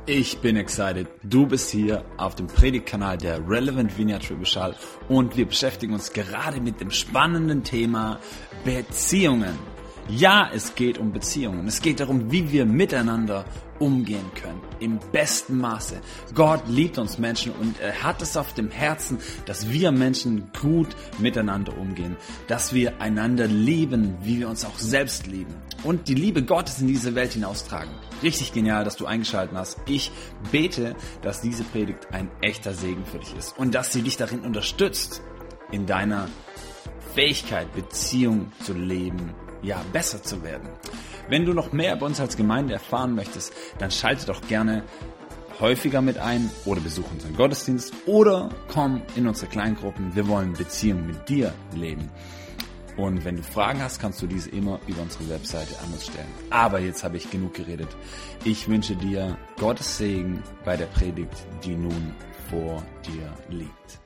Ich bin excited. Du bist hier auf dem Predigtkanal der Relevant Vineyard Schwäbisch Hall und wir beschäftigen uns gerade mit dem spannenden Thema Beziehungen. Ja, es geht um Beziehungen. Es geht darum, wie wir miteinander umgehen können. Im besten Maße. Gott liebt uns Menschen und er hat es auf dem Herzen, dass wir Menschen gut miteinander umgehen. Dass wir einander lieben, wie wir uns auch selbst lieben. Und die Liebe Gottes in diese Welt hinaustragen. Richtig genial, dass du eingeschaltet hast. Ich bete, dass diese Predigt ein echter Segen für dich ist. Und dass sie dich darin unterstützt, in deiner Fähigkeit, Beziehung zu leben, ja, besser zu werden. Wenn du noch mehr bei uns als Gemeinde erfahren möchtest, dann schalte doch gerne häufiger mit ein oder besuche unseren Gottesdienst oder komm in unsere Kleingruppen. Wir wollen Beziehungen mit dir leben. Und wenn du Fragen hast, kannst du diese immer über unsere Webseite an uns stellen. Aber jetzt habe ich genug geredet. Ich wünsche dir Gottes Segen bei der Predigt, die nun vor dir liegt.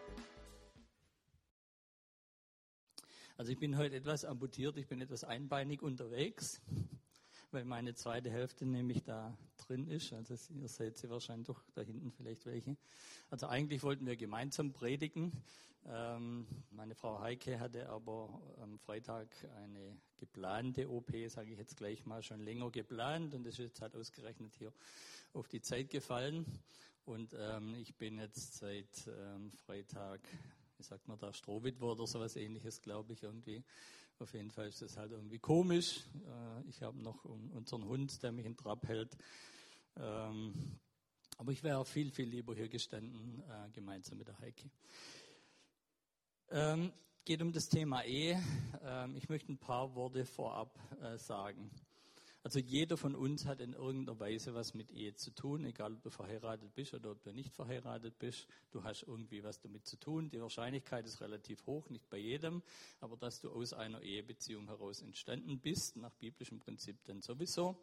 Also ich bin heute etwas amputiert, ich bin etwas einbeinig unterwegs, weil meine zweite Hälfte nämlich da drin ist. Also ihr seht sie wahrscheinlich doch da hinten vielleicht welche. Also eigentlich wollten wir gemeinsam predigen. Meine Frau Heike hatte aber am Freitag eine geplante OP, sage ich jetzt gleich mal, schon länger geplant und das ist jetzt halt ausgerechnet hier auf die Zeit gefallen. Und ich bin jetzt seit Freitag, wie sagt man da, Strohwitwer oder sowas Ähnliches, glaube ich irgendwie. Auf jeden Fall ist das halt irgendwie komisch. Ich habe noch unseren Hund, der mich in Trab hält. Aber ich wäre viel, viel lieber hier gestanden, gemeinsam mit der Heike. Geht um das Thema Ehe. Ich möchte ein paar Worte vorab sagen. Also jeder von uns hat in irgendeiner Weise was mit Ehe zu tun, egal ob du verheiratet bist oder ob du nicht verheiratet bist. Du hast irgendwie was damit zu tun. Die Wahrscheinlichkeit ist relativ hoch, nicht bei jedem, aber dass du aus einer Ehebeziehung heraus entstanden bist, nach biblischem Prinzip dann sowieso.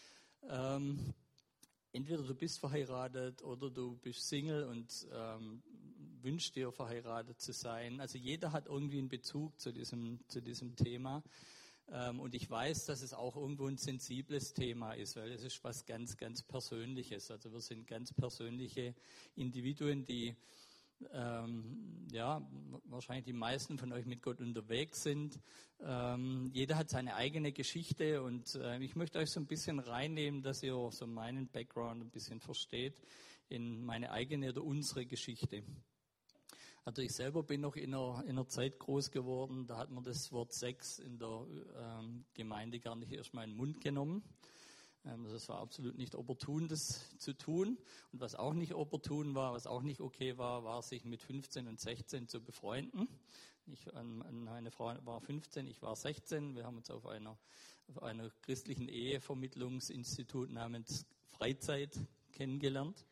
Entweder du bist verheiratet oder du bist Single und wünschst dir verheiratet zu sein. Also jeder hat irgendwie einen Bezug zu diesem Thema. Und ich weiß, dass es auch irgendwo ein sensibles Thema ist, weil es ist was ganz, ganz Persönliches. Also wir sind ganz persönliche Individuen, die wahrscheinlich die meisten von euch mit Gott unterwegs sind. Jeder hat seine eigene Geschichte und ich möchte euch so ein bisschen reinnehmen, dass ihr so meinen Background ein bisschen versteht in meine eigene oder unsere Geschichte. Also ich selber bin noch in einer Zeit groß geworden, da hat man das Wort Sex in der Gemeinde gar nicht erst mal in den Mund genommen. Das war absolut nicht opportun, das zu tun. Und was auch nicht opportun war, was auch nicht okay war, war sich mit 15 und 16 zu befreunden. Meine Frau war 15, ich war 16. Wir haben uns auf einer christlichen Ehevermittlungsinstitut namens Freizeit kennengelernt.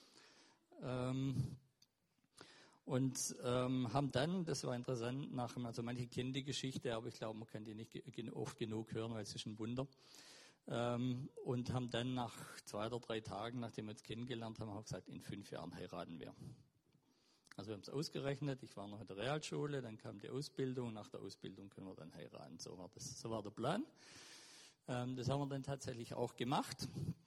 Und haben dann, das war interessant, also manche kennen die Geschichte, aber ich glaube, man kann die nicht oft genug hören, weil es ist ein Wunder. Und haben dann nach 2 oder 3 Tagen, nachdem wir uns kennengelernt haben, auch gesagt, in 5 Jahren heiraten wir. Also wir haben es ausgerechnet, ich war noch in der Realschule, dann kam die Ausbildung, nach der Ausbildung können wir dann heiraten. So war der Plan. Das haben wir dann tatsächlich auch gemacht.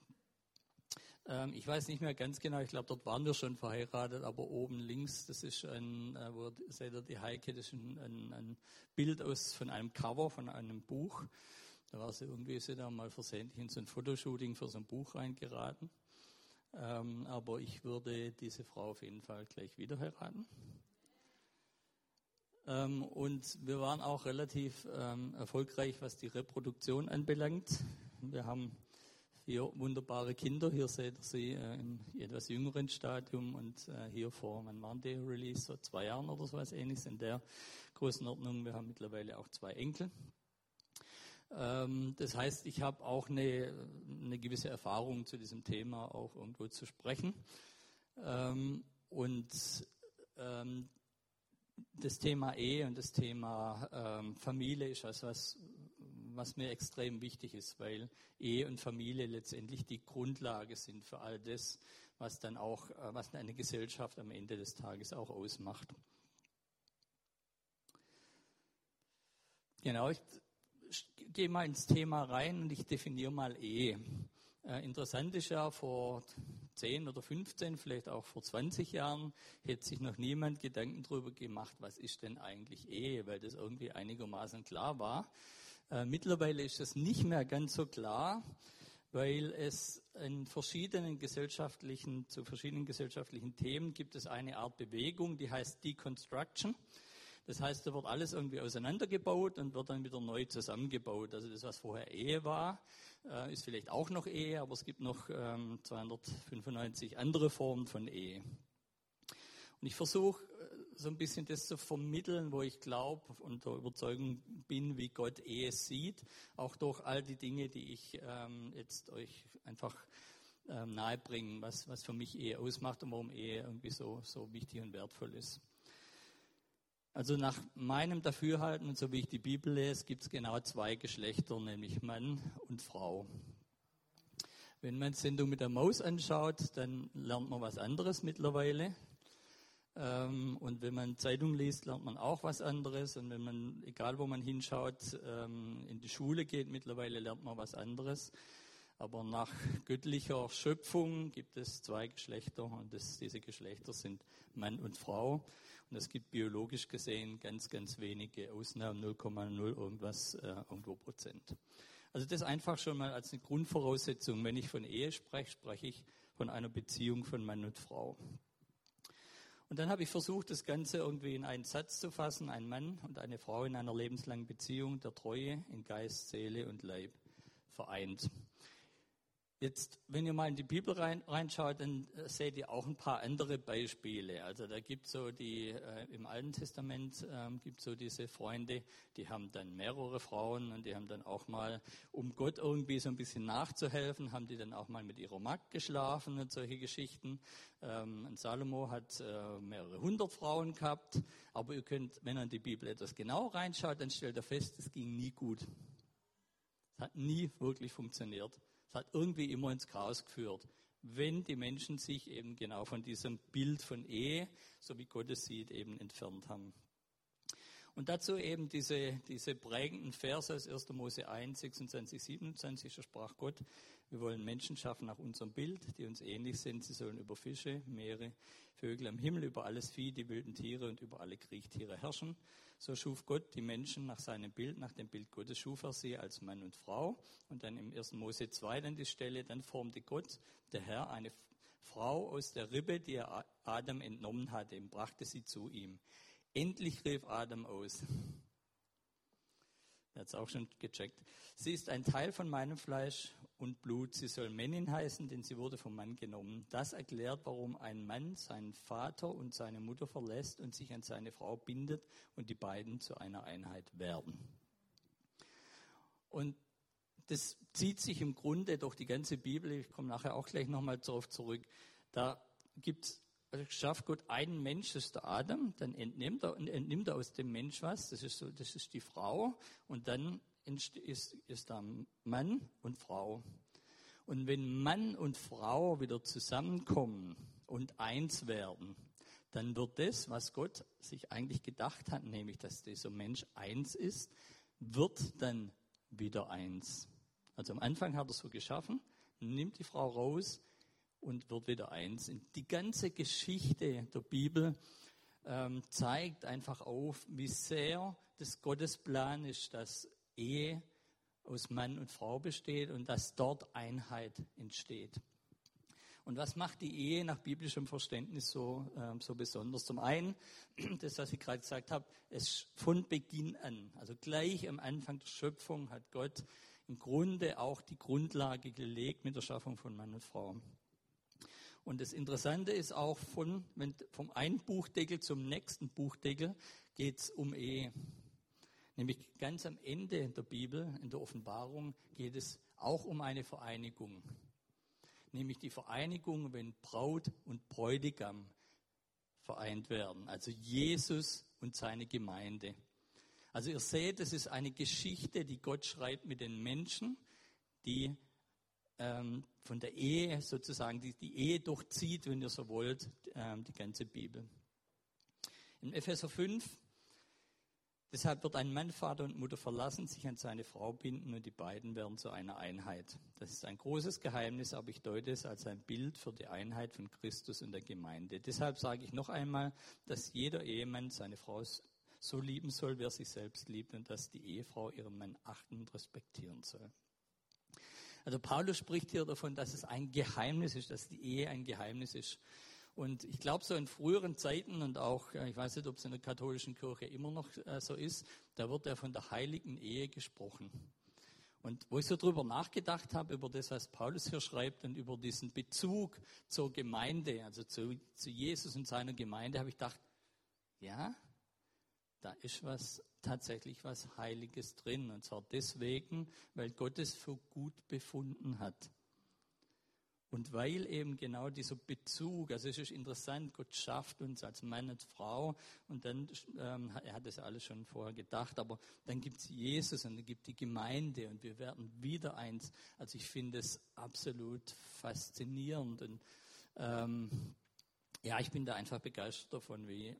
Ich weiß nicht mehr ganz genau, ich glaube, dort waren wir schon verheiratet, aber oben links, das ist wo seht ihr die Heike, das ist ein Bild von einem Cover, von einem Buch. Da war sie irgendwie da mal versehentlich in so ein Fotoshooting für so ein Buch reingeraten. Aber ich würde diese Frau auf jeden Fall gleich wieder heiraten. Und wir waren auch relativ erfolgreich, was die Reproduktion anbelangt. Wir haben 4 wunderbare Kinder. Hier seht ihr sie im etwas jüngeren Stadium und hier wann waren die Release? So 2 Jahren oder so was Ähnliches in der Größenordnung. Wir haben mittlerweile auch 2 Enkel. Das heißt, ich habe auch eine gewisse Erfahrung zu diesem Thema auch irgendwo zu sprechen. Das Thema Ehe und das Thema Familie ist was mir extrem wichtig ist, weil Ehe und Familie letztendlich die Grundlage sind für all das, was eine Gesellschaft am Ende des Tages auch ausmacht. Genau, ich gehe mal ins Thema rein und ich definiere mal Ehe. Interessant ist ja, vor 10 oder 15, vielleicht auch vor 20 Jahren, hätte sich noch niemand Gedanken darüber gemacht, was ist denn eigentlich Ehe, weil das irgendwie einigermaßen klar war. Mittlerweile ist das nicht mehr ganz so klar, weil es zu verschiedenen gesellschaftlichen Themen gibt es eine Art Bewegung, die heißt Deconstruction. Das heißt, da wird alles irgendwie auseinandergebaut und wird dann wieder neu zusammengebaut. Also das, was vorher Ehe war, ist vielleicht auch noch Ehe, aber es gibt noch 295 andere Formen von Ehe. Und ich versuche so ein bisschen das zu vermitteln, wo ich glaube und der Überzeugung bin, wie Gott Ehe sieht, auch durch all die Dinge, die ich jetzt euch einfach nahebringen, was für mich Ehe ausmacht und warum Ehe irgendwie so wichtig und wertvoll ist. Also nach meinem Dafürhalten und so wie ich die Bibel lese, gibt es genau 2 Geschlechter, nämlich Mann und Frau. Wenn man Sendung mit der Maus anschaut, dann lernt man was anderes mittlerweile. Und wenn man Zeitung liest, lernt man auch was anderes. Und wenn man, egal wo man hinschaut, in die Schule geht, mittlerweile lernt man was anderes. Aber nach göttlicher Schöpfung gibt es 2 Geschlechter und diese Geschlechter sind Mann und Frau. Und es gibt biologisch gesehen ganz, ganz wenige Ausnahmen, 0,0 irgendwas, irgendwo Prozent. Also das einfach schon mal als eine Grundvoraussetzung. Wenn ich von Ehe spreche, spreche ich von einer Beziehung von Mann und Frau. Und dann habe ich versucht, das Ganze irgendwie in einen Satz zu fassen. Ein Mann und eine Frau in einer lebenslangen Beziehung der Treue in Geist, Seele und Leib vereint. Jetzt, wenn ihr mal in die Bibel reinschaut, dann seht ihr auch ein paar andere Beispiele. Also da gibt es so im Alten Testament gibt es so diese Freunde, die haben dann mehrere Frauen und die haben dann auch mal, um Gott irgendwie so ein bisschen nachzuhelfen, haben die dann auch mal mit ihrer Magd geschlafen und solche Geschichten. Und Salomo hat mehrere 100 Frauen gehabt, aber ihr könnt, wenn ihr in die Bibel etwas genau reinschaut, dann stellt ihr fest, es ging nie gut. Es hat nie wirklich funktioniert. Es hat irgendwie immer ins Chaos geführt, wenn die Menschen sich eben genau von diesem Bild von Ehe, so wie Gott es sieht, eben entfernt haben. Und dazu eben diese prägenden Verse aus 1. Mose 1, 26, 27, da sprach Gott, wir wollen Menschen schaffen nach unserem Bild, die uns ähnlich sind. Sie sollen über Fische, Meere, Vögel am Himmel, über alles Vieh, die wilden Tiere und über alle Kriechtiere herrschen. So schuf Gott die Menschen nach seinem Bild, nach dem Bild Gottes schuf er sie als Mann und Frau. Und dann im 1. Mose 2 dann die Stelle, dann formte Gott, der Herr, eine Frau aus der Rippe, die er Adam entnommen hatte, und brachte sie zu ihm. Endlich rief Adam aus. Er hat es auch schon gecheckt. Sie ist ein Teil von meinem Fleisch und Blut. Sie soll Männin heißen, denn sie wurde vom Mann genommen. Das erklärt, warum ein Mann seinen Vater und seine Mutter verlässt und sich an seine Frau bindet und die beiden zu einer Einheit werden. Und das zieht sich im Grunde durch die ganze Bibel. Ich komme nachher auch gleich nochmal darauf zurück. Da schafft Gott einen Mensch, das ist der Adam, dann entnimmt er aus dem Mensch was, das ist die Frau, und dann ist da Mann und Frau. Und wenn Mann und Frau wieder zusammenkommen und eins werden, dann wird das, was Gott sich eigentlich gedacht hat, nämlich, dass dieser Mensch eins ist, wird dann wieder eins. Also am Anfang hat er es so geschaffen, nimmt die Frau raus und wird wieder eins. Die ganze Geschichte der Bibel zeigt einfach auf, wie sehr das Gottes Plan ist, dass Ehe aus Mann und Frau besteht und dass dort Einheit entsteht. Und was macht die Ehe nach biblischem Verständnis so besonders? Zum einen, das, was ich gerade gesagt habe, es von Beginn an, also gleich am Anfang der Schöpfung hat Gott im Grunde auch die Grundlage gelegt mit der Schaffung von Mann und Frau. Und das Interessante ist auch, vom einen Buchdeckel zum nächsten Buchdeckel geht es um Ehe. Nämlich ganz am Ende der Bibel, in der Offenbarung, geht es auch um eine Vereinigung. Nämlich die Vereinigung, wenn Braut und Bräutigam vereint werden. Also Jesus und seine Gemeinde. Also ihr seht, es ist eine Geschichte, die Gott schreibt mit den Menschen, die von der Ehe sozusagen, die Ehe durchzieht, wenn ihr so wollt, die ganze Bibel. In Epheser 5, Deshalb wird ein Mann Vater und Mutter verlassen, sich an seine Frau binden und die beiden werden zu einer Einheit. Das ist ein großes Geheimnis, aber ich deute es als ein Bild für die Einheit von Christus und der Gemeinde. Deshalb sage ich noch einmal, dass jeder Ehemann seine Frau so lieben soll, wie er sich selbst liebt, und dass die Ehefrau ihren Mann achten und respektieren soll. Also Paulus spricht hier davon, dass es ein Geheimnis ist, dass die Ehe ein Geheimnis ist. Und ich glaube, so in früheren Zeiten und auch, ich weiß nicht, ob es in der katholischen Kirche immer noch so ist, da wird ja von der heiligen Ehe gesprochen. Und wo ich so drüber nachgedacht habe, über das, was Paulus hier schreibt und über diesen Bezug zur Gemeinde, also zu Jesus und seiner Gemeinde, habe ich gedacht, ja, da ist tatsächlich was Heiliges drin. Und zwar deswegen, weil Gott es für gut befunden hat. Und weil eben genau dieser Bezug, also es ist interessant, Gott schafft uns als Mann und Frau und dann, er hat das alles schon vorher gedacht, aber dann gibt es Jesus und dann gibt die Gemeinde und wir werden wieder eins. Also ich finde es absolut faszinierend und ja, ich bin da einfach begeistert davon, wie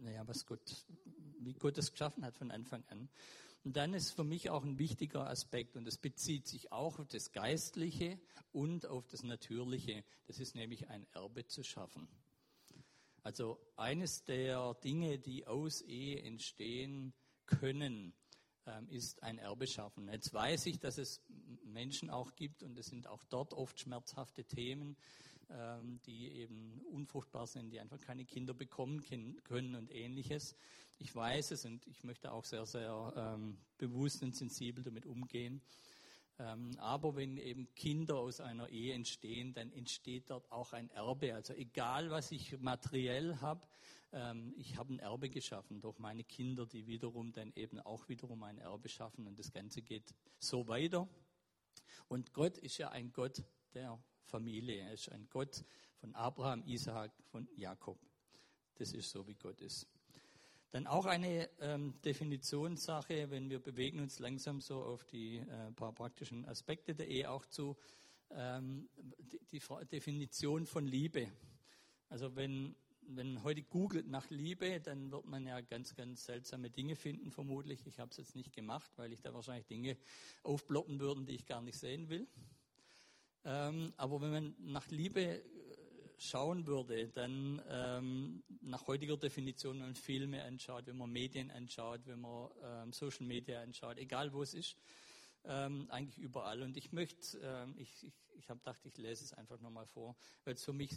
Gott es geschaffen hat von Anfang an. Und dann ist für mich auch ein wichtiger Aspekt, und das bezieht sich auch auf das Geistliche und auf das Natürliche. Das ist nämlich ein Erbe zu schaffen. Also eines der Dinge, die aus Ehe entstehen können, ist ein Erbe schaffen. Jetzt weiß ich, dass es Menschen auch gibt, und es sind auch dort oft schmerzhafte Themen, die eben unfruchtbar sind, die einfach keine Kinder bekommen können und Ähnliches. Ich weiß es und ich möchte auch sehr, sehr bewusst und sensibel damit umgehen. Aber wenn eben Kinder aus einer Ehe entstehen, dann entsteht dort auch ein Erbe. Also egal, was ich materiell habe, ich habe ein Erbe geschaffen durch meine Kinder, die wiederum dann eben auch wiederum ein Erbe schaffen. Und das Ganze geht so weiter. Und Gott ist ja ein Gott der Familie. Er ist ein Gott von Abraham, Isaak, von Jakob. Das ist so, wie Gott ist. Dann auch eine Definitionssache, wenn wir bewegen uns langsam so auf die paar praktischen Aspekte der Ehe auch zu, die Definition von Liebe. Also wenn heute googelt nach Liebe, dann wird man ja ganz, ganz seltsame Dinge finden, vermutlich. Ich habe es jetzt nicht gemacht, weil ich da wahrscheinlich Dinge aufploppen würde, die ich gar nicht sehen will. Aber wenn man nach Liebe schauen würde, dann nach heutiger Definition, wenn man Filme anschaut, wenn man Medien anschaut, wenn man Social Media anschaut, egal wo es ist, eigentlich überall. Und ich habe gedacht, ich lese es einfach nochmal vor, weil es für mich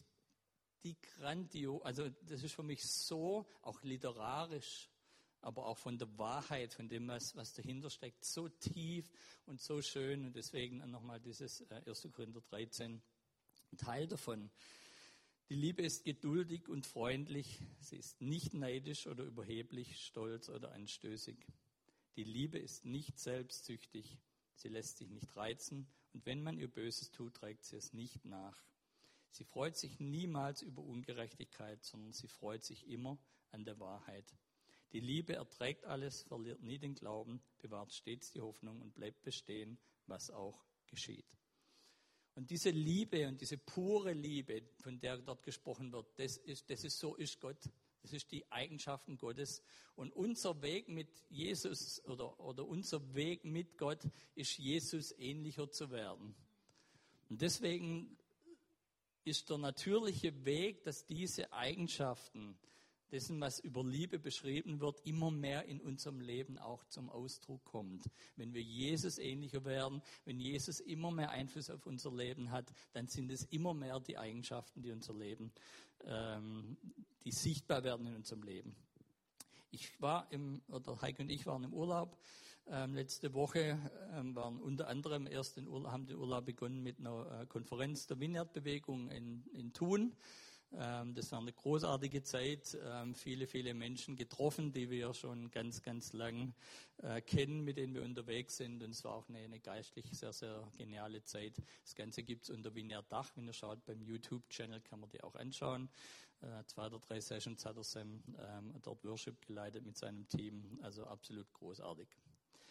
also das ist für mich so, auch literarisch, aber auch von der Wahrheit, von dem, was dahinter steckt, so tief und so schön. Und deswegen nochmal dieses 1. Korinther 13, ein Teil davon. Die Liebe ist geduldig und freundlich. Sie ist nicht neidisch oder überheblich, stolz oder anstößig. Die Liebe ist nicht selbstsüchtig. Sie lässt sich nicht reizen. Und wenn man ihr Böses tut, trägt sie es nicht nach. Sie freut sich niemals über Ungerechtigkeit, sondern sie freut sich immer an der Wahrheit. Die Liebe erträgt alles, verliert nie den Glauben, bewahrt stets die Hoffnung und bleibt bestehen, was auch geschieht. Und diese Liebe und diese pure Liebe, von der dort gesprochen wird, so ist Gott. Das ist die Eigenschaften Gottes. Und unser Weg mit Jesus oder unser Weg mit Gott ist, Jesus ähnlicher zu werden. Und deswegen ist der natürliche Weg, dass diese Eigenschaften, dessen, was über Liebe beschrieben wird, immer mehr in unserem Leben auch zum Ausdruck kommt. Wenn wir Jesus ähnlicher werden, wenn Jesus immer mehr Einfluss auf unser Leben hat, dann sind es immer mehr die Eigenschaften, die unser Leben, die sichtbar werden in unserem Leben. Heike und ich waren im Urlaub. Letzte Woche waren unter anderem haben den Urlaub begonnen mit einer Konferenz der Vineyard-Bewegung in Thun. Das war eine großartige Zeit, viele, viele Menschen getroffen, die wir schon ganz, ganz lang kennen, mit denen wir unterwegs sind. Und es war auch eine geistlich sehr, sehr geniale Zeit. Das Ganze gibt es unter Vineyard Dach. Wenn ihr schaut, beim YouTube-Channel kann man die auch anschauen. 2 oder 3 Sessions hat Sam dort Worship geleitet mit seinem Team. Also absolut großartig.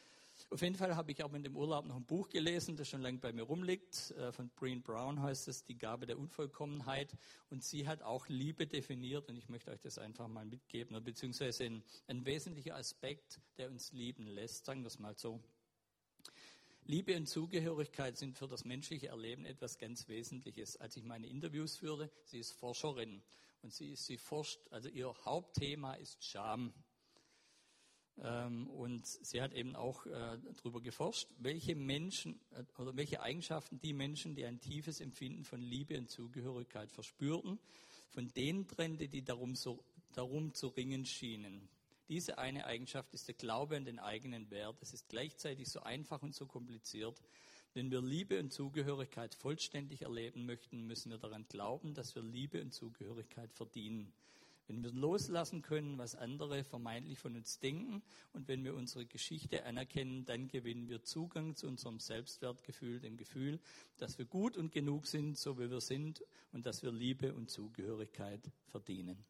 Auf jeden Fall habe ich auch in dem Urlaub noch ein Buch gelesen, das schon lange bei mir rumliegt. Von Brené Brown heißt es, Die Gabe der Unvollkommenheit. Und sie hat auch Liebe definiert und ich möchte euch das einfach mal mitgeben, beziehungsweise ein wesentlicher Aspekt, der uns lieben lässt, sagen wir es mal so. Liebe und Zugehörigkeit sind für das menschliche Erleben etwas ganz Wesentliches. Als ich meine Interviews führte, sie ist Forscherin und sie forscht, also ihr Hauptthema ist Scham. Und sie hat eben auch darüber geforscht, welche Menschen oder welche Eigenschaften die Menschen, die ein tiefes Empfinden von Liebe und Zugehörigkeit verspürten, von denen trennte, die darum zu ringen schienen. Diese eine Eigenschaft ist der Glaube an den eigenen Wert. Es ist gleichzeitig so einfach und so kompliziert. Wenn wir Liebe und Zugehörigkeit vollständig erleben möchten, müssen wir daran glauben, dass wir Liebe und Zugehörigkeit verdienen. Wenn wir loslassen können, was andere vermeintlich von uns denken und wenn wir unsere Geschichte anerkennen, dann gewinnen wir Zugang zu unserem Selbstwertgefühl, dem Gefühl, dass wir gut und genug sind, so wie wir sind und dass wir Liebe und Zugehörigkeit verdienen.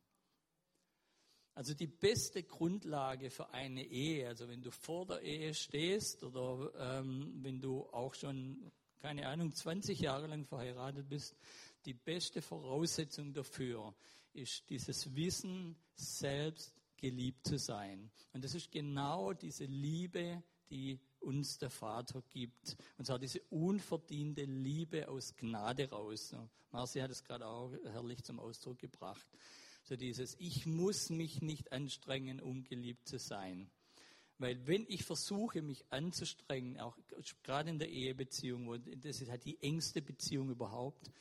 Also die beste Grundlage für eine Ehe, also wenn du vor der Ehe stehst oder wenn du auch schon, 20 Jahre lang verheiratet bist, die beste Voraussetzung dafür ist dieses Wissen, selbst geliebt zu sein. Und das ist genau diese Liebe, die uns der Vater gibt. Und zwar diese unverdiente Liebe aus Gnade raus. Marci hat es gerade auch herrlich zum Ausdruck gebracht. So dieses, ich muss mich nicht anstrengen, um geliebt zu sein. Weil wenn ich versuche, mich anzustrengen, auch gerade in der Ehebeziehung, und das ist halt die engste Beziehung überhaupt,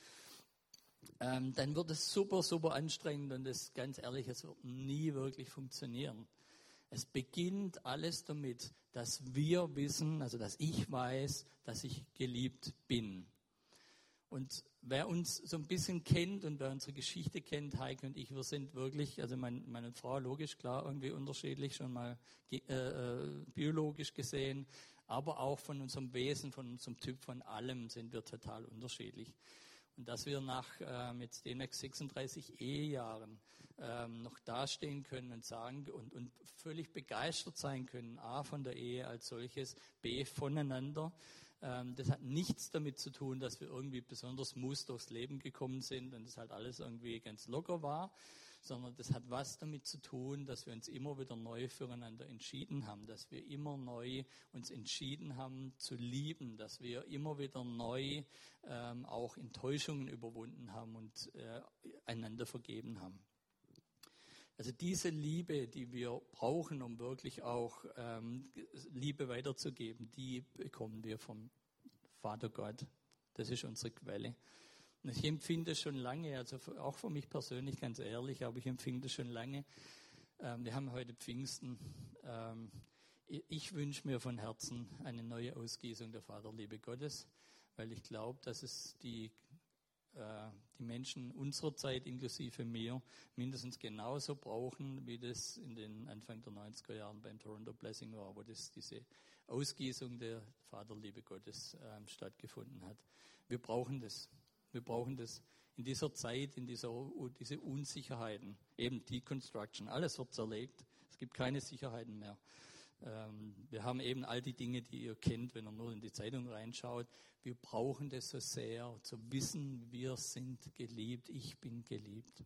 dann wird es super, super anstrengend und das ganz ehrlich, es wird nie wirklich funktionieren. Es beginnt alles damit, dass wir wissen, also dass ich weiß, dass ich geliebt bin. Und wer uns so ein bisschen kennt und wer unsere Geschichte kennt, Heike und ich, wir sind wirklich, also meine Frau, logisch, klar, irgendwie unterschiedlich, schon mal biologisch gesehen, aber auch von unserem Wesen, von unserem Typ, von allem sind wir total unterschiedlich. Und dass wir nach jetzt demnächst 36 Ehejahren noch dastehen können und sagen und völlig begeistert sein können, A, von der Ehe als solches, B, voneinander. Das hat nichts damit zu tun, dass wir irgendwie besonders muss durchs Leben gekommen sind und das halt alles irgendwie ganz locker war, sondern das hat was damit zu tun, dass wir uns immer wieder neu füreinander entschieden haben, dass wir immer neu uns entschieden haben zu lieben, dass wir immer wieder neu auch Enttäuschungen überwunden haben und einander vergeben haben. Also diese Liebe, die wir brauchen, um wirklich auch Liebe weiterzugeben, die bekommen wir vom Vater Gott. Das ist unsere Quelle. Und ich empfinde es schon lange, also auch für mich persönlich ganz ehrlich, aber ich empfinde es schon lange. Wir haben heute Pfingsten. Ich wünsche mir von Herzen eine neue Ausgießung der Vaterliebe Gottes, weil ich glaube, dass es die Menschen unserer Zeit, inklusive mir, mindestens genauso brauchen, wie das in den Anfang der 90er Jahren beim Toronto Blessing war, wo diese Ausgießung der Vaterliebe Gottes stattgefunden hat. Wir brauchen das. Wir brauchen das in dieser Zeit, diese Unsicherheiten, eben Deconstruction, alles wird zerlegt, es gibt keine Sicherheiten mehr. Wir haben eben all die Dinge, die ihr kennt, wenn ihr nur in die Zeitung reinschaut. Wir brauchen das so sehr, zu wissen, wir sind geliebt, ich bin geliebt.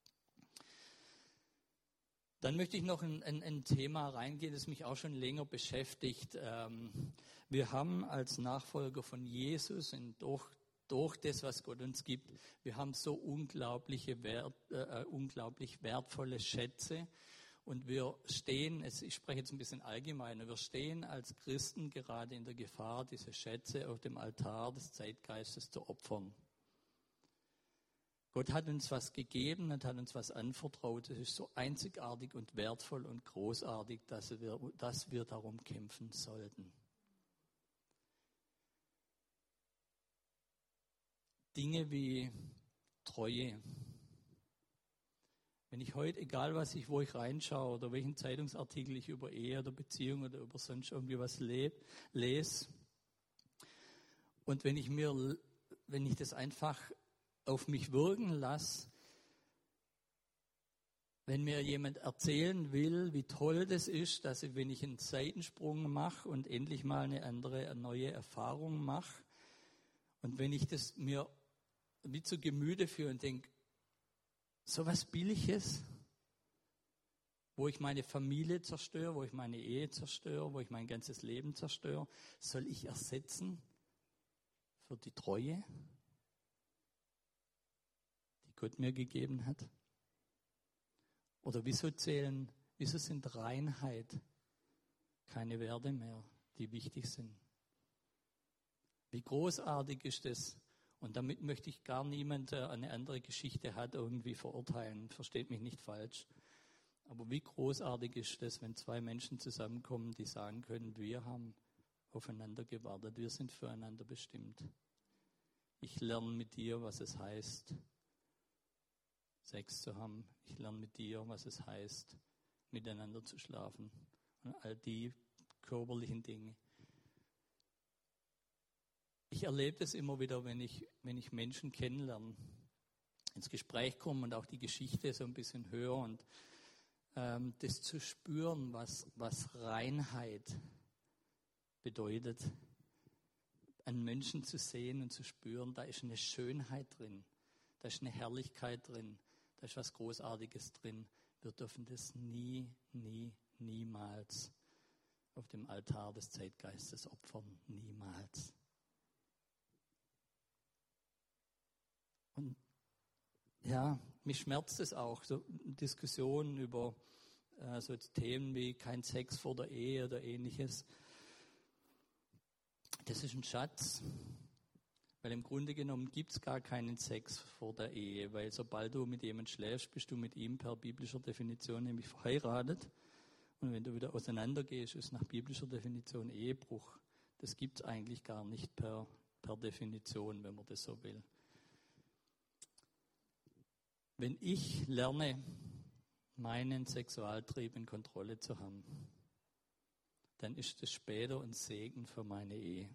Dann möchte ich noch in ein Thema reingehen, das mich auch schon länger beschäftigt. Wir haben als Nachfolger von Jesus und durch das, was Gott uns gibt, wir haben so unglaublich wertvolle Schätze. Und wir stehen, ich spreche jetzt ein bisschen allgemeiner, wir stehen als Christen gerade in der Gefahr, diese Schätze auf dem Altar des Zeitgeistes zu opfern. Gott hat uns was gegeben und hat uns was anvertraut. Es ist so einzigartig und wertvoll und großartig, dass wir darum kämpfen sollten. Dinge wie Treue. Wenn ich heute, egal wo ich reinschaue oder welchen Zeitungsartikel ich über Ehe oder Beziehung oder über sonst irgendwie was lese, und wenn ich das einfach auf mich wirken lasse, Wenn mir jemand erzählen will, wie toll das ist, dass ich, wenn ich einen Seitensprung mache und endlich mal eine neue Erfahrung mache, und wenn ich das mir wie zu Gemüte führe und denke, so was Billiges, wo ich meine Familie zerstöre, wo ich meine Ehe zerstöre, wo ich mein ganzes Leben zerstöre, soll ich ersetzen für die Treue, die Gott mir gegeben hat? Oder wieso sind Reinheit keine Werte mehr, die wichtig sind? Wie großartig ist das? Und damit möchte ich gar niemand, der eine andere Geschichte hat, irgendwie verurteilen. Versteht mich nicht falsch. Aber wie großartig ist das, wenn zwei Menschen zusammenkommen, die sagen können, wir haben aufeinander gewartet, wir sind füreinander bestimmt. Ich lerne mit dir, was es heißt, Sex zu haben. Ich lerne mit dir, was es heißt, miteinander zu schlafen. Und all die körperlichen Dinge. Ich erlebe das immer wieder, wenn ich Menschen kennenlerne, ins Gespräch komme und auch die Geschichte so ein bisschen höre und das zu spüren, was Reinheit bedeutet, an Menschen zu sehen und zu spüren, da ist eine Schönheit drin, da ist eine Herrlichkeit drin, da ist was Großartiges drin. Wir dürfen das niemals auf dem Altar des Zeitgeistes opfern, niemals. Und ja, mich schmerzt es auch, so Diskussionen über so Themen wie kein Sex vor der Ehe oder ähnliches. Das ist ein Schatz, weil im Grunde genommen gibt es gar keinen Sex vor der Ehe, weil sobald du mit jemandem schläfst, bist du mit ihm per biblischer Definition nämlich verheiratet. Und wenn du wieder auseinandergehst, ist nach biblischer Definition Ehebruch. Das gibt es eigentlich gar nicht per Definition, wenn man das so will. Wenn ich lerne, meinen Sexualtrieb in Kontrolle zu haben, dann ist das später ein Segen für meine Ehe.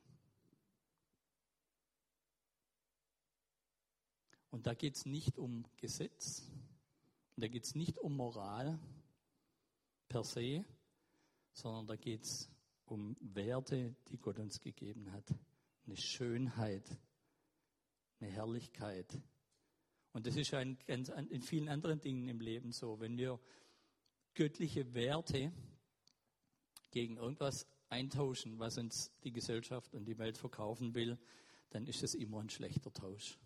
Und da geht es nicht um Gesetz, da geht es nicht um Moral per se, sondern da geht es um Werte, die Gott uns gegeben hat. Eine Schönheit, eine Herrlichkeit. Und das ist in vielen anderen Dingen im Leben so. Wenn wir göttliche Werte gegen irgendwas eintauschen, was uns die Gesellschaft und die Welt verkaufen will, dann ist es immer ein schlechter Tausch.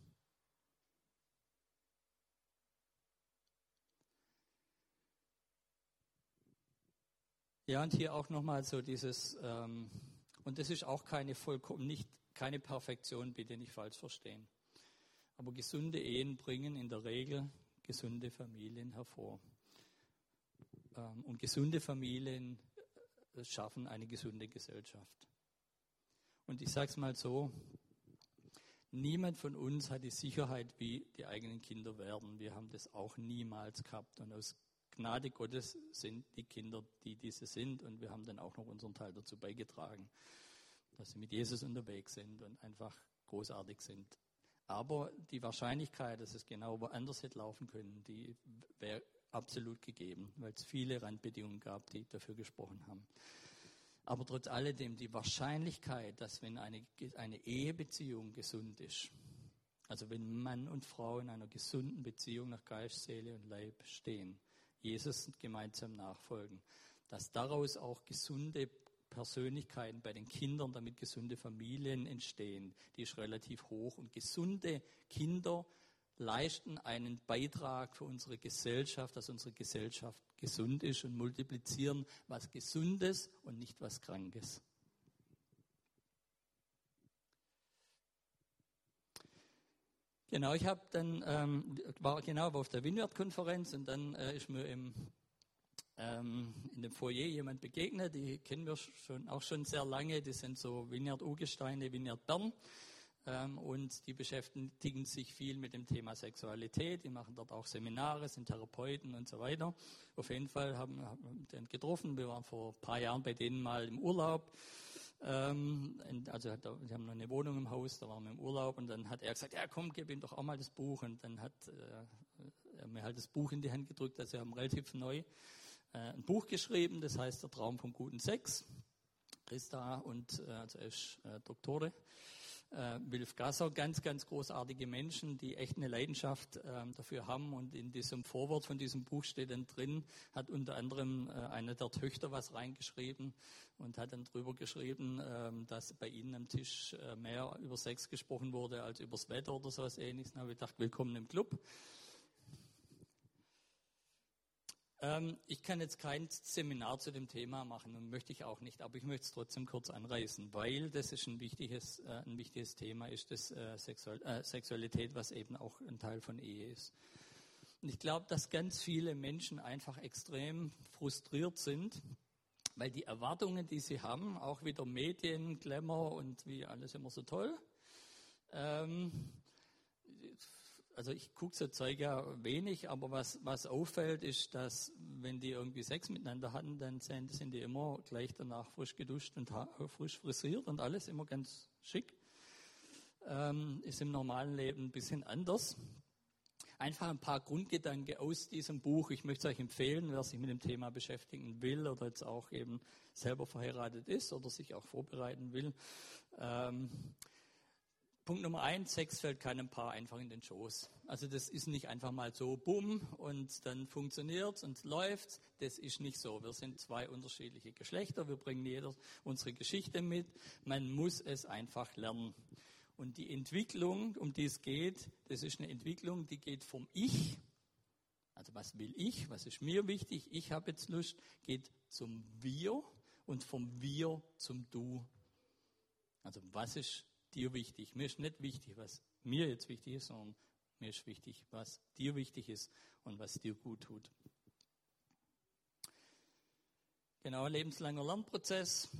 Ja, und hier auch nochmal so dieses, und das ist auch keine Perfektion, bitte nicht falsch verstehen. Aber gesunde Ehen bringen in der Regel gesunde Familien hervor. Und gesunde Familien schaffen eine gesunde Gesellschaft. Und ich sage es mal so, niemand von uns hat die Sicherheit, wie die eigenen Kinder werden. Wir haben das auch niemals gehabt. Und aus Gnade Gottes sind die Kinder, die diese sind. Und wir haben dann auch noch unseren Teil dazu beigetragen, dass sie mit Jesus unterwegs sind und einfach großartig sind. Aber die Wahrscheinlichkeit, dass es genau woanders hätte laufen können, die wäre absolut gegeben, weil es viele Randbedingungen gab, die dafür gesprochen haben. Aber trotz alledem, die Wahrscheinlichkeit, dass wenn eine Ehebeziehung gesund ist, also wenn Mann und Frau in einer gesunden Beziehung nach Geist, Seele und Leib stehen, Jesus gemeinsam nachfolgen, dass daraus auch gesunde Persönlichkeiten bei den Kindern, damit gesunde Familien entstehen, die ist relativ hoch. Und gesunde Kinder leisten einen Beitrag für unsere Gesellschaft, dass unsere Gesellschaft gesund ist und multiplizieren was Gesundes und nicht was Krankes. Genau, ich habe dann war auf der Vineyard-Konferenz und dann ist mir in dem Foyer jemand begegnet, die kennen wir schon sehr lange, die sind so Vineyard-Urgesteine, Vineyard Bern, und die beschäftigen sich viel mit dem Thema Sexualität, die machen dort auch Seminare, sind Therapeuten und so weiter. Auf jeden Fall haben wir den getroffen, wir waren vor ein paar Jahren bei denen mal im Urlaub Also wir haben noch eine Wohnung im Haus, da waren wir im Urlaub und dann hat er gesagt, ja komm, gib ihm doch auch mal das Buch. Und dann hat er mir halt das Buch in die Hand gedrückt, also wir haben relativ neu ein Buch geschrieben, das heißt Der Traum vom guten Sex. Christa und also er ist Doktore. Wilf Gasser, ganz, ganz großartige Menschen, die echt eine Leidenschaft dafür haben. Und in diesem Vorwort von diesem Buch steht dann drin, hat unter anderem eine der Töchter was reingeschrieben und hat dann drüber geschrieben, dass bei ihnen am Tisch mehr über Sex gesprochen wurde als übers Wetter oder sowas Ähnliches. Dann habe ich gedacht, willkommen im Club. Ich kann jetzt kein Seminar zu dem Thema machen und möchte ich auch nicht, aber ich möchte es trotzdem kurz anreißen, weil das ist ein wichtiges Thema ist, das Sexualität, was eben auch ein Teil von Ehe ist. Und ich glaube, dass ganz viele Menschen einfach extrem frustriert sind, weil die Erwartungen, die sie haben, auch wieder Medien, Glamour und wie alles immer so toll, also ich gucke so Zeug ja wenig, aber was auffällt, ist, dass wenn die irgendwie Sex miteinander hatten, dann sind die immer gleich danach frisch geduscht und frisch frisiert und alles immer ganz schick. Ist im normalen Leben ein bisschen anders. Einfach ein paar Grundgedanken aus diesem Buch. Ich möchte es euch empfehlen, wer sich mit dem Thema beschäftigen will oder jetzt auch eben selber verheiratet ist oder sich auch vorbereiten will. Punkt Nummer 1, Sex fällt keinem Paar einfach in den Schoß. Also das ist nicht einfach mal so, bumm, und dann funktioniert und läuft. Das ist nicht so. Wir sind zwei unterschiedliche Geschlechter, wir bringen jeder unsere Geschichte mit. Man muss es einfach lernen. Und die Entwicklung, um die es geht, das ist eine Entwicklung, die geht vom Ich, also was will ich, was ist mir wichtig, ich habe jetzt Lust, geht zum Wir und vom Wir zum Du. Also was ist dir wichtig? Mir ist nicht wichtig, was mir jetzt wichtig ist, sondern mir ist wichtig, was dir wichtig ist und was dir gut tut. Genau, lebenslanger Lernprozess.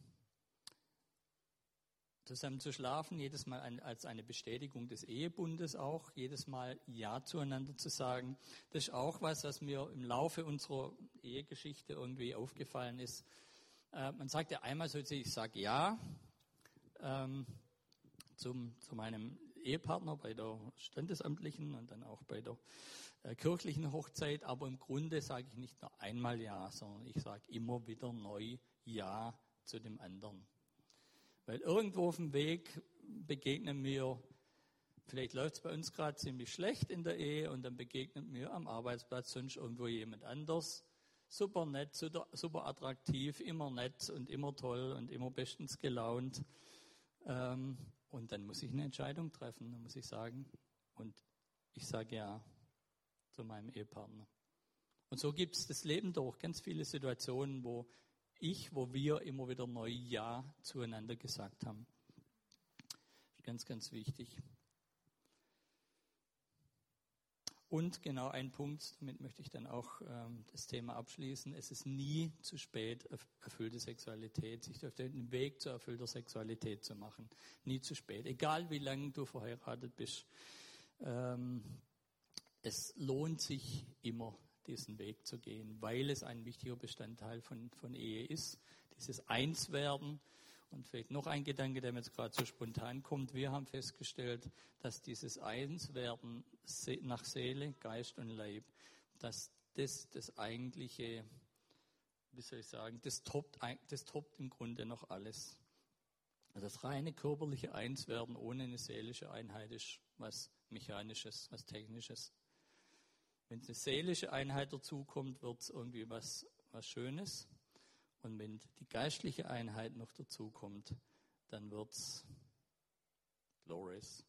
Zusammen zu schlafen, jedes Mal als eine Bestätigung des Ehebundes auch, jedes Mal Ja zueinander zu sagen. Das ist auch was mir im Laufe unserer Ehegeschichte irgendwie aufgefallen ist. Man sagt ja einmal so, ich sage Ja, zu meinem Ehepartner bei der standesamtlichen und dann auch bei der kirchlichen Hochzeit. Aber im Grunde sage ich nicht nur einmal Ja, sondern ich sage immer wieder neu Ja zu dem anderen. Weil irgendwo auf dem Weg begegnen mir, vielleicht läuft es bei uns gerade ziemlich schlecht in der Ehe und dann begegnet mir am Arbeitsplatz sonst irgendwo jemand anders. Super nett, super attraktiv, immer nett und immer toll und immer bestens gelaunt. Und dann muss ich eine Entscheidung treffen, dann muss ich sagen, und ich sage Ja zu meinem Ehepartner. Und so gibt es das Leben durch ganz viele Situationen, wo wir immer wieder neu Ja zueinander gesagt haben. Ganz, ganz wichtig. Und genau ein Punkt, damit möchte ich dann auch das Thema abschließen. Es ist nie zu spät, erfüllte Sexualität, sich auf den Weg zu erfüllter Sexualität zu machen. Nie zu spät. Egal wie lange du verheiratet bist. Es lohnt sich immer, diesen Weg zu gehen, weil es ein wichtiger Bestandteil von Ehe ist. Dieses Einswerden. Und vielleicht noch ein Gedanke, der mir jetzt gerade so spontan kommt. Wir haben festgestellt, dass dieses Einswerden nach Seele, Geist und Leib, dass das eigentliche, wie soll ich sagen, das toppt im Grunde noch alles. Also das reine körperliche Einswerden ohne eine seelische Einheit ist was Mechanisches, was Technisches. Wenn eine seelische Einheit dazukommt, wird es irgendwie was Schönes. Und wenn die geistliche Einheit noch dazu kommt, dann wird es glorious.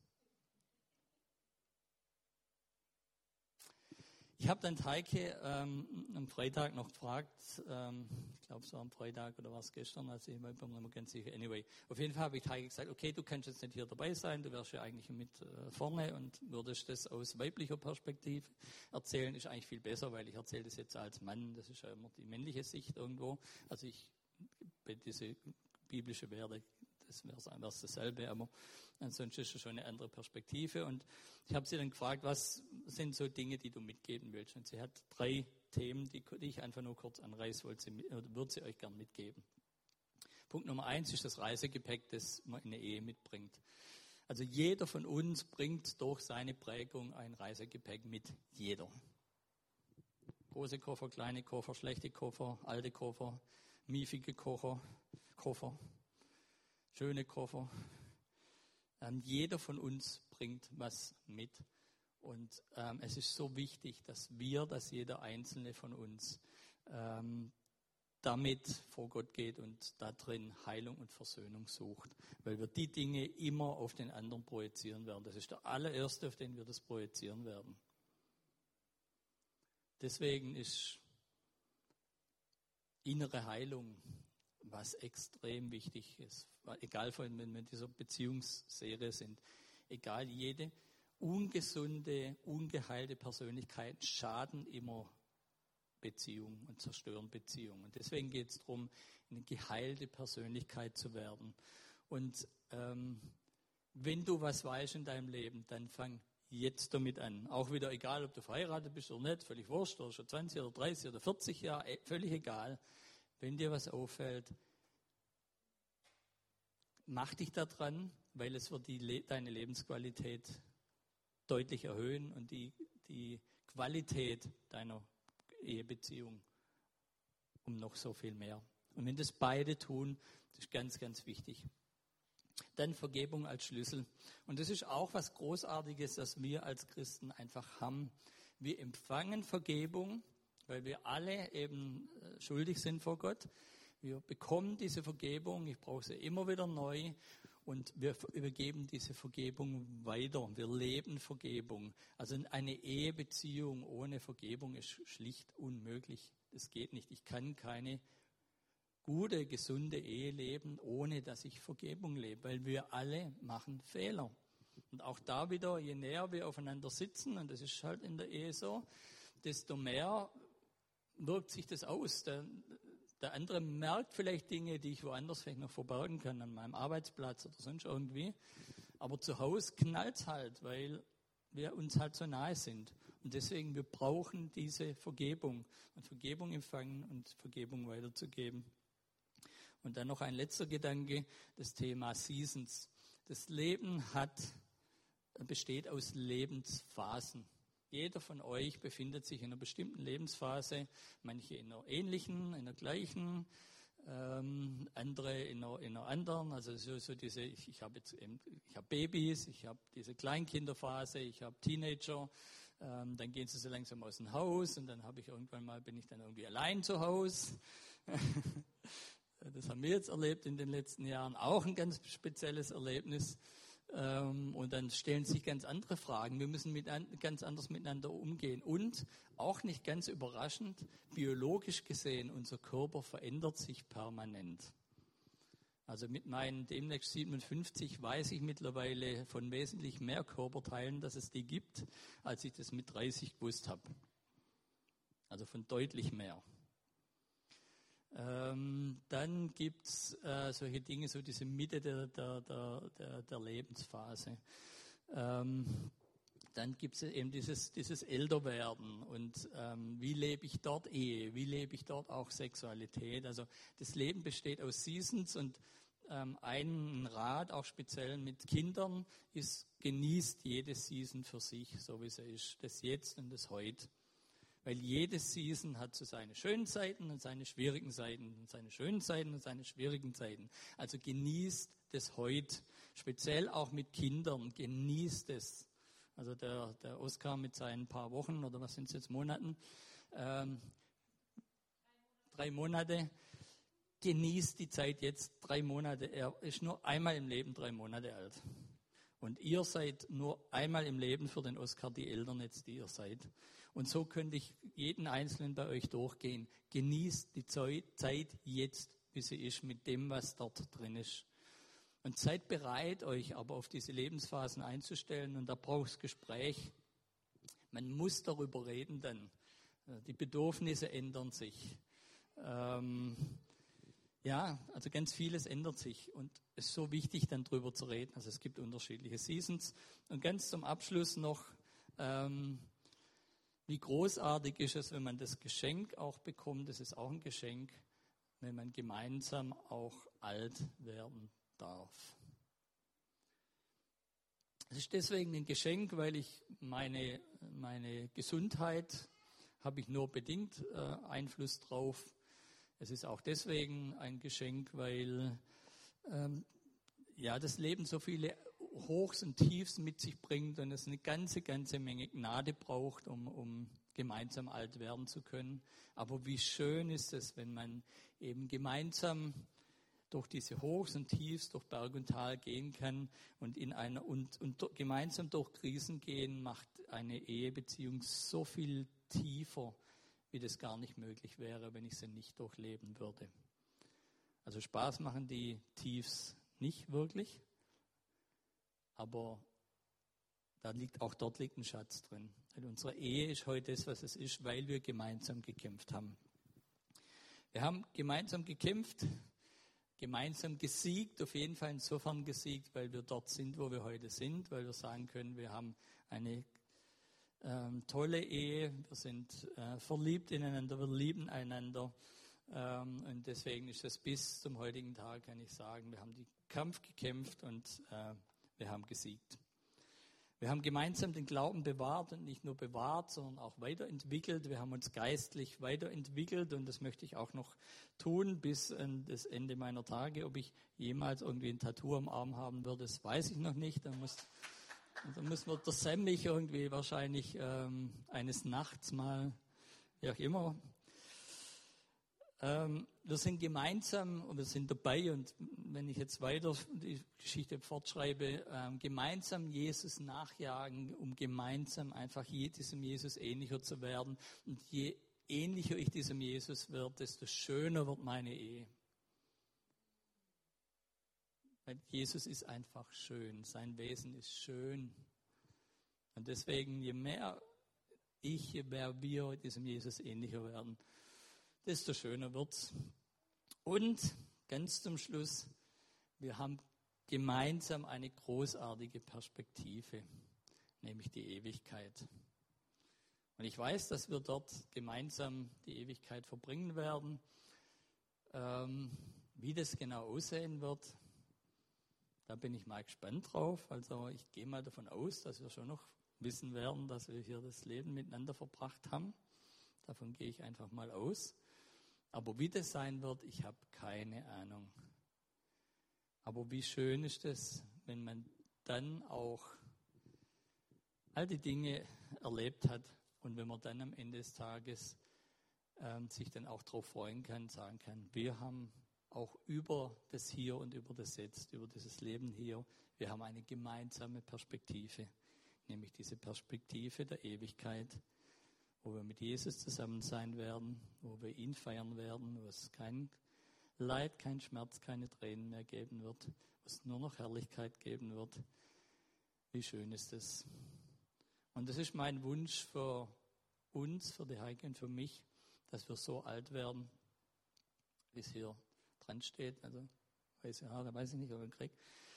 Ich habe dann Heike am Freitag noch gefragt, ich glaube es war am Freitag oder war es gestern, also ich bin mir nicht ganz sicher. Anyway, auf jeden Fall habe ich Heike gesagt, okay, du kannst jetzt nicht hier dabei sein, du wärst ja eigentlich mit vorne und würdest das aus weiblicher Perspektive erzählen, ist eigentlich viel besser, weil ich erzähle das jetzt als Mann, das ist ja immer die männliche Sicht irgendwo. Also diese biblische Werte, das wäre es dasselbe, aber ansonsten ist es schon eine andere Perspektive. Und ich habe sie dann gefragt, was sind so Dinge, die du mitgeben willst? Und sie hat 3 Themen, die ich einfach nur kurz anreißen würde sie euch gern mitgeben. Punkt Nummer 1 ist das Reisegepäck, das man in eine Ehe mitbringt. Also jeder von uns bringt durch seine Prägung ein Reisegepäck mit. Jeder. Große Koffer, kleine Koffer, schlechte Koffer, alte Koffer, miefige Koffer, schöne Koffer. Jeder von uns bringt was mit. Und es ist so wichtig, dass jeder Einzelne von uns damit vor Gott geht und da drin Heilung und Versöhnung sucht. Weil wir die Dinge immer auf den anderen projizieren werden. Das ist der allererste, auf den wir das projizieren werden. Deswegen ist innere Heilung was extrem wichtig ist. Egal, wenn wir in dieser Beziehungsserie sind. Egal, jede ungesunde, ungeheilte Persönlichkeit schaden immer Beziehung und zerstören Beziehungen. Und deswegen geht es darum, eine geheilte Persönlichkeit zu werden. Und wenn du was weißt in deinem Leben, dann fang jetzt damit an. Auch wieder egal, ob du verheiratet bist oder nicht, völlig wurscht, oder schon 20 oder 30 oder 40 Jahre, völlig egal. Wenn dir was auffällt, mach dich da dran, weil es wird deine Lebensqualität deutlich erhöhen und die Qualität deiner Ehebeziehung um noch so viel mehr. Und wenn das beide tun, das ist ganz, ganz wichtig. Dann Vergebung als Schlüssel. Und das ist auch was Großartiges, das wir als Christen einfach haben. Wir empfangen Vergebung, weil wir alle eben schuldig sind vor Gott. Wir bekommen diese Vergebung, ich brauche sie immer wieder neu und wir übergeben diese Vergebung weiter. Wir leben Vergebung. Also eine Ehebeziehung ohne Vergebung ist schlicht unmöglich. Das geht nicht. Ich kann keine gute, gesunde Ehe leben, ohne dass ich Vergebung lebe, weil wir alle machen Fehler. Und auch da wieder, je näher wir aufeinander sitzen, und das ist halt in der Ehe so, desto mehr wirkt sich das aus. Der andere merkt vielleicht Dinge, die ich woanders vielleicht noch verbergen kann, an meinem Arbeitsplatz oder sonst irgendwie. Aber zu Hause knallt es halt, weil wir uns halt so nahe sind. Und deswegen, wir brauchen diese Vergebung. Und Vergebung empfangen und Vergebung weiterzugeben. Und dann noch ein letzter Gedanke, das Thema Seasons. Das Leben besteht aus Lebensphasen. Jeder von euch befindet sich in einer bestimmten Lebensphase, manche in einer ähnlichen, in einer gleichen, andere in einer anderen. Also so diese, ich habe Babys, ich habe diese Kleinkinderphase, ich habe Teenager, dann gehen sie so langsam aus dem Haus und dann bin ich dann irgendwie allein zu Hause. Das haben wir jetzt erlebt in den letzten Jahren, auch ein ganz spezielles Erlebnis. Und dann stellen sich ganz andere Fragen. Wir müssen ganz anders miteinander umgehen. Und auch nicht ganz überraschend, biologisch gesehen, unser Körper verändert sich permanent. Also mit meinen demnächst 57 weiß ich mittlerweile von wesentlich mehr Körperteilen, dass es die gibt, als ich das mit 30 gewusst habe. Also von deutlich mehr. Dann gibt es solche Dinge, so diese Mitte der Lebensphase. Dann gibt es eben dieses Älterwerden und wie lebe ich dort Ehe, wie lebe ich dort auch Sexualität. Also das Leben besteht aus Seasons und ein Rat, auch speziell mit Kindern, ist, genießt jede Season für sich, so wie sie ist, das Jetzt und das Heute. Weil jede Season hat so seine schönen Seiten und seine schwierigen Seiten und seine schönen Seiten und seine schwierigen Seiten. Also genießt das heute, speziell auch mit Kindern, genießt es. Also der Oskar mit seinen paar Wochen oder was sind es jetzt, Monaten, 3 Monate, genießt die Zeit jetzt 3 Monate. Er ist nur einmal im Leben 3 Monate alt. Und ihr seid nur einmal im Leben für den Oskar die Eltern jetzt, die ihr seid. Und so könnte ich jeden Einzelnen bei euch durchgehen. Genießt die Zeit jetzt, wie sie ist, mit dem, was dort drin ist. Und seid bereit, euch aber auf diese Lebensphasen einzustellen. Und da braucht es Gespräch. Man muss darüber reden dann. Die Bedürfnisse ändern sich. Also ganz vieles ändert sich. Und es ist so wichtig, dann drüber zu reden. Also es gibt unterschiedliche Seasons. Und ganz zum Abschluss noch, wie großartig ist es, wenn man das Geschenk auch bekommt. Das ist auch ein Geschenk, wenn man gemeinsam auch alt werden darf. Es ist deswegen ein Geschenk, weil ich meine Gesundheit habe ich nur bedingt Einfluss drauf. Es ist auch deswegen ein Geschenk, weil das Leben so viele Hochs und Tiefs mit sich bringt und es eine ganze Menge Gnade braucht, um gemeinsam alt werden zu können. Aber wie schön ist es, wenn man eben gemeinsam durch diese Hochs und Tiefs, durch Berg und Tal gehen kann und gemeinsam durch Krisen gehen, macht eine Ehebeziehung so viel tiefer, wie das gar nicht möglich wäre, wenn ich sie nicht durchleben würde. Also Spaß machen die Tiefs nicht wirklich, aber auch dort liegt ein Schatz drin. Weil unsere Ehe ist heute das, was es ist, weil wir gemeinsam gekämpft haben. Wir haben gemeinsam gekämpft, gemeinsam gesiegt, auf jeden Fall insofern gesiegt, weil wir dort sind, wo wir heute sind, weil wir sagen können, wir haben eine tolle Ehe, wir sind verliebt ineinander, wir lieben einander. Und deswegen ist es bis zum heutigen Tag, kann ich sagen, wir haben den Kampf gekämpft und wir haben gesiegt. Wir haben gemeinsam den Glauben bewahrt und nicht nur bewahrt, sondern auch weiterentwickelt. Wir haben uns geistlich weiterentwickelt und das möchte ich auch noch tun bis an das Ende meiner Tage. Ob ich jemals irgendwie ein Tattoo am Arm haben würde, das weiß ich noch nicht. Da muss mir der Sam mich irgendwie wahrscheinlich eines Nachts mal, wie auch immer. Wir sind gemeinsam und wir sind dabei und wenn ich jetzt weiter die Geschichte fortschreibe, gemeinsam Jesus nachjagen, um gemeinsam einfach diesem Jesus ähnlicher zu werden. Und je ähnlicher ich diesem Jesus werde, desto schöner wird meine Ehe. Weil Jesus ist einfach schön, sein Wesen ist schön. Und deswegen, je mehr wir diesem Jesus ähnlicher werden, desto schöner wird's. Und ganz zum Schluss, wir haben gemeinsam eine großartige Perspektive, nämlich die Ewigkeit. Und ich weiß, dass wir dort gemeinsam die Ewigkeit verbringen werden. Wie das genau aussehen wird, da bin ich mal gespannt drauf. Also ich gehe mal davon aus, dass wir schon noch wissen werden, dass wir hier das Leben miteinander verbracht haben. Davon gehe ich einfach mal aus. Aber wie das sein wird, ich habe keine Ahnung. Aber wie schön ist es, wenn man dann auch all die Dinge erlebt hat und wenn man dann am Ende des Tages sich dann auch darauf freuen kann, sagen kann, wir haben auch über das Hier und über das Jetzt, über dieses Leben hier, wir haben eine gemeinsame Perspektive, nämlich diese Perspektive der Ewigkeit, wo wir mit Jesus zusammen sein werden, wo wir ihn feiern werden, wo es kein Leid, kein Schmerz, keine Tränen mehr geben wird, wo es nur noch Herrlichkeit geben wird. Wie schön ist es. Und das ist mein Wunsch für uns, für die Heike und für mich, dass wir so alt werden, wie es hier dran steht. Also weiße Haare, weiß ich nicht, ob ich kriege.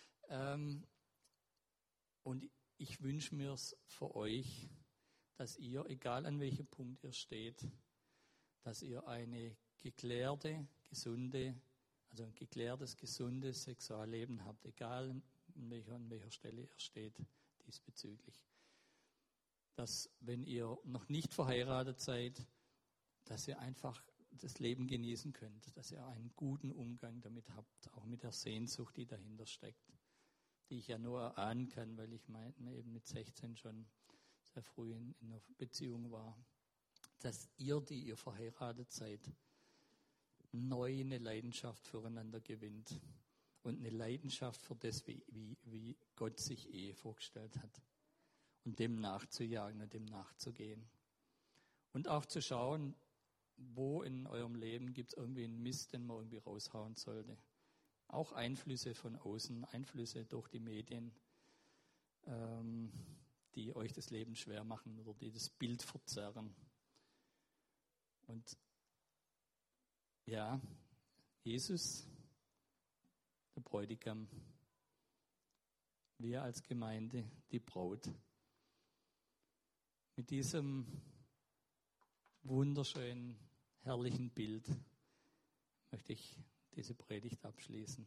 Und ich wünsche mir es für euch, dass ihr, egal an welchem Punkt ihr steht, dass ihr eine geklärte, gesunde, also ein geklärtes, gesundes Sexualleben habt, egal an welcher Stelle ihr steht diesbezüglich. Dass, wenn ihr noch nicht verheiratet seid, dass ihr einfach das Leben genießen könnt, dass ihr einen guten Umgang damit habt, auch mit der Sehnsucht, die dahinter steckt, die ich ja nur erahnen kann, weil ich eben mit 16 schon sehr früh in einer Beziehung war, dass ihr, die ihr verheiratet seid, neu eine Leidenschaft füreinander gewinnt und eine Leidenschaft für das, wie Gott sich Ehe vorgestellt hat und dem nachzujagen und dem nachzugehen. Und auch zu schauen, wo in eurem Leben gibt es irgendwie einen Mist, den man irgendwie raushauen sollte. Auch Einflüsse von außen, Einflüsse durch die Medien, die euch das Leben schwer machen oder die das Bild verzerren. Und ja, Jesus, der Bräutigam, wir als Gemeinde, die Braut. Mit diesem wunderschönen, herrlichen Bild möchte ich diese Predigt abschließen.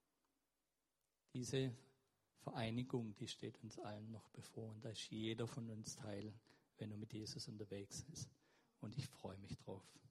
Diese Vereinigung, die steht uns allen noch bevor. Und da ist jeder von uns Teil, wenn er mit Jesus unterwegs ist. Und ich freue mich drauf.